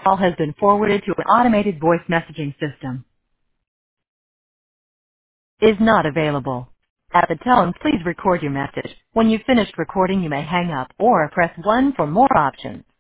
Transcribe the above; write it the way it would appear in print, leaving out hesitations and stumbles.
call has been forwarded to an automated voice messaging system. Is not available. At the tone, please record your message. When you've finished recording, you may hang up or press 1 for more options.